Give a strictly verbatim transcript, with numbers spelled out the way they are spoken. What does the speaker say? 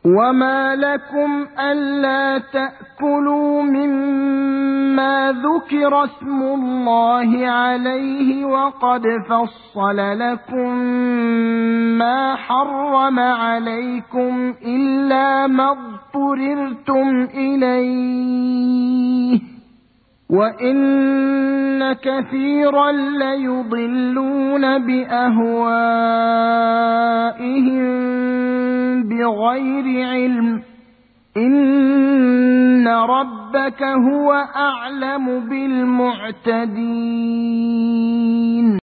وما لكم ألا تأكلوا مما ذكر اسم الله عليه وقد فصل لكم ما حرم عليكم إلا ما اضطررتم إليه وإن كثيرا ليضلون بأهوائهم بغير علم إن ربك هو أعلم بالمعتدين